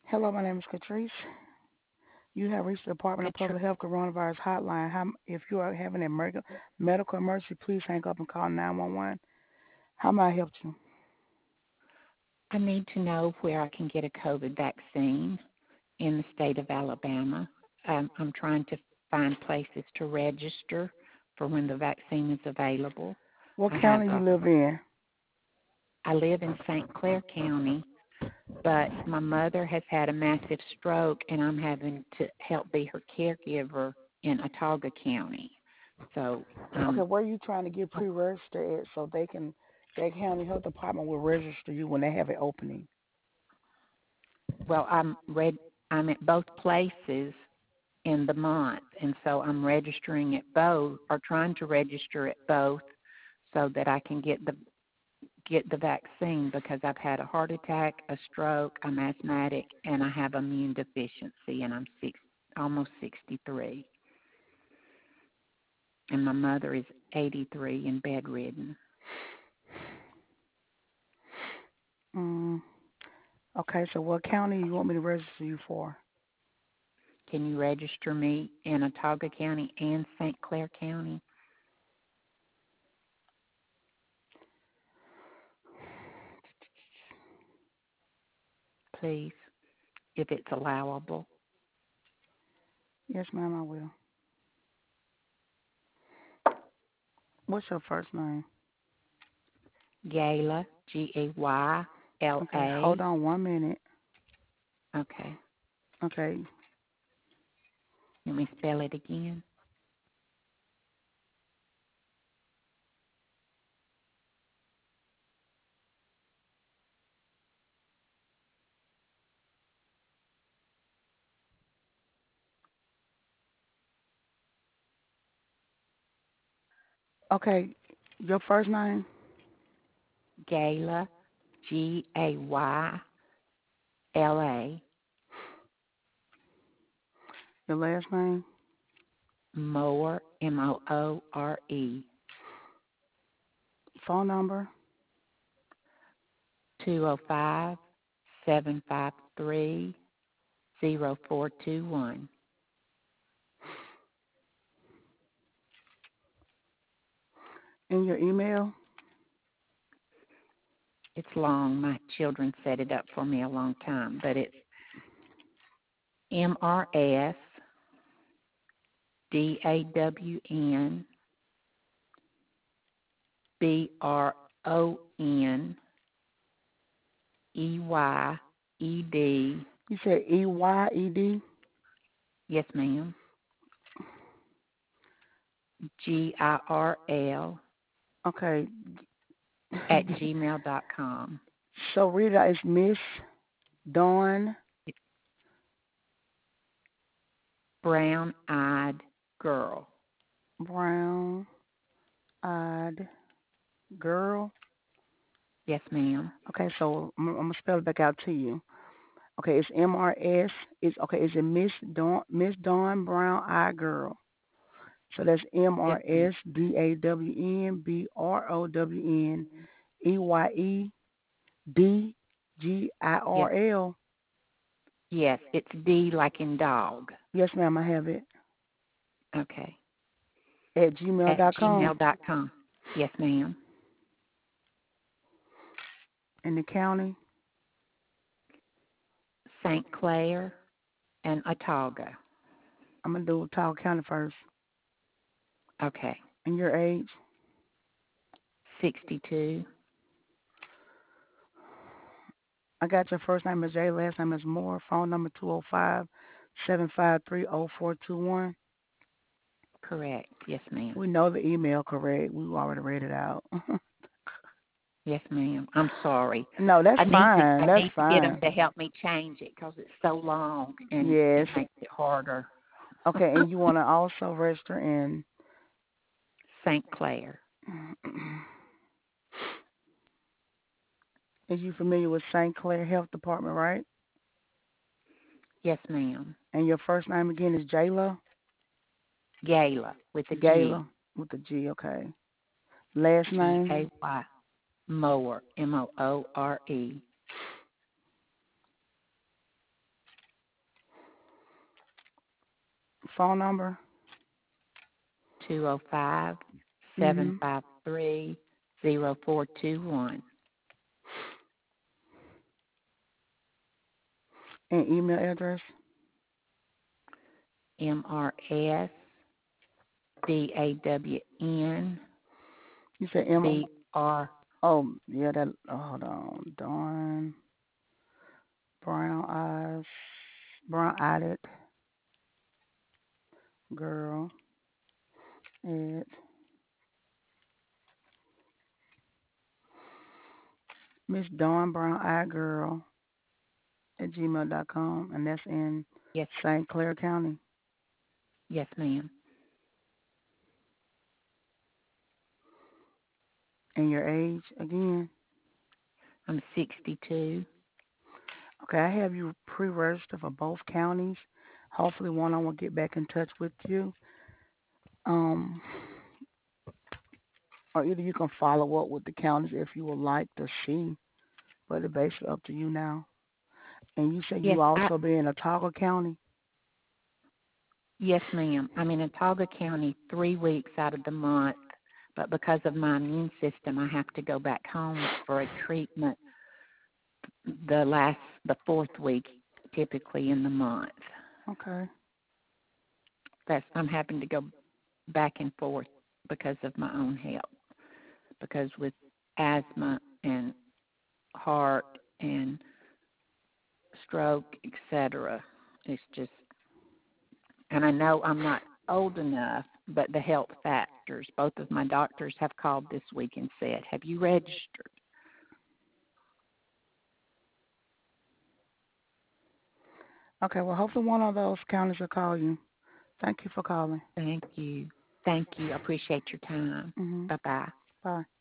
Hello, my name is Catrice. You have reached the Department of Katr- Public Health Coronavirus Hotline. If you are having a medical emergency, please hang up and call 911. How may I help you? I need to know where I can get a COVID vaccine in the state of Alabama. I'm trying to find places to register for when the vaccine is available. What I have county you a, live in? I live in St. Clair County, but my mother has had a massive stroke, and I'm having to help be her caregiver in Autauga County. So, Okay, where are you trying to get pre-registered at so that county health department will register you when they have an opening? well, I'm at both places in the month, and so I'm registering at both, or trying to register at both, so that I can get the vaccine because I've had a heart attack, a stroke, I'm asthmatic, and I have immune deficiency, and I'm almost 63, and my mother is 83 and bedridden. Mm, okay, so what county you want me to register you for? Can you register me in Autauga County and St. Clair County, please, if it's allowable? Yes, ma'am, I will. What's your first name? Gayla, Okay, hold Gayla. on 1 minute. Okay. Okay, Let me spell it again. okay, your first name? Gayla, Gayla. Your last name? Moore, Moore. Phone number? 205-753-0421. And your email? It's long. My children set it up for me a long time, but it's MRSDAWNBRONEYED. You said EYED? Yes, ma'am. GIRL Okay. at gmail.com. So read it out. It's Miss Dawn It's brown-eyed girl. Brown Eyed Girl. Yes, ma'am. Okay, so I'm gonna spell it back out to you. Okay, it's MRS. It's okay. Is it Miss Dawn Brown Eyed Girl? So that's Yes, ma'am. Yes, MRSDAWNBROWENDGIRL. yes. It's D like in dog. Yes, ma'am. I have it Okay. at At gmail.com. gmail.com. Yes, ma'am. In the county. St. Clair and Autauga. I'm gonna do Talk County first. Okay. And your age? 62. I got your first name is Jay, last name is Moore. Phone number 205-753-0421. Correct. Yes, ma'am. We know the email correct. We already read it out. Yes, ma'am. I'm sorry. No, that's fine. I That's need to get them fine. to help me change it because it's so long and Yes. it makes it harder. Okay, and you want to also register in. St. Clair. Is you familiar with St. Clair Health Department, right? Yes, ma'am. And your first name again is Jayla? Gayla with a G. Gayla with a G, okay. Last name? Gay. Moore, Moore. Phone number? 205 Mm-hmm. 753 0421. And email address? MRS DAWN You said M. BR. Oh, yeah, that. Oh, hold on. Dawn. Brown eyes. Brown eyed girl at Miss Dawn Brown Eyed Girl at gmail.com. And that's in Yes, St. Clair County. yes, ma'am. And your age again? I'm 62. Okay, I have you pre-registered for both counties. Hopefully, one I will get back in touch with you. Um, or either you can follow up with the counties if you would like to see, but it's basically up to you now. And you say Yes, you also be in Otago County. yes, ma'am. I'm in Otaga County 3 weeks out of the month, but because of my immune system, I have to go back home for a treatment the fourth week, typically in the month. Okay. I'm having to go back and forth because of my own health. Because with asthma and heart and stroke, etc., it's just, and I know I'm not old enough, but the health factors. Both of my doctors have called this week and said, "Have you registered?" Okay, well, hopefully one of those counties will call you. Thank you for calling. Thank you. Thank you. I appreciate your time. Hmm. Bye bye. Bye.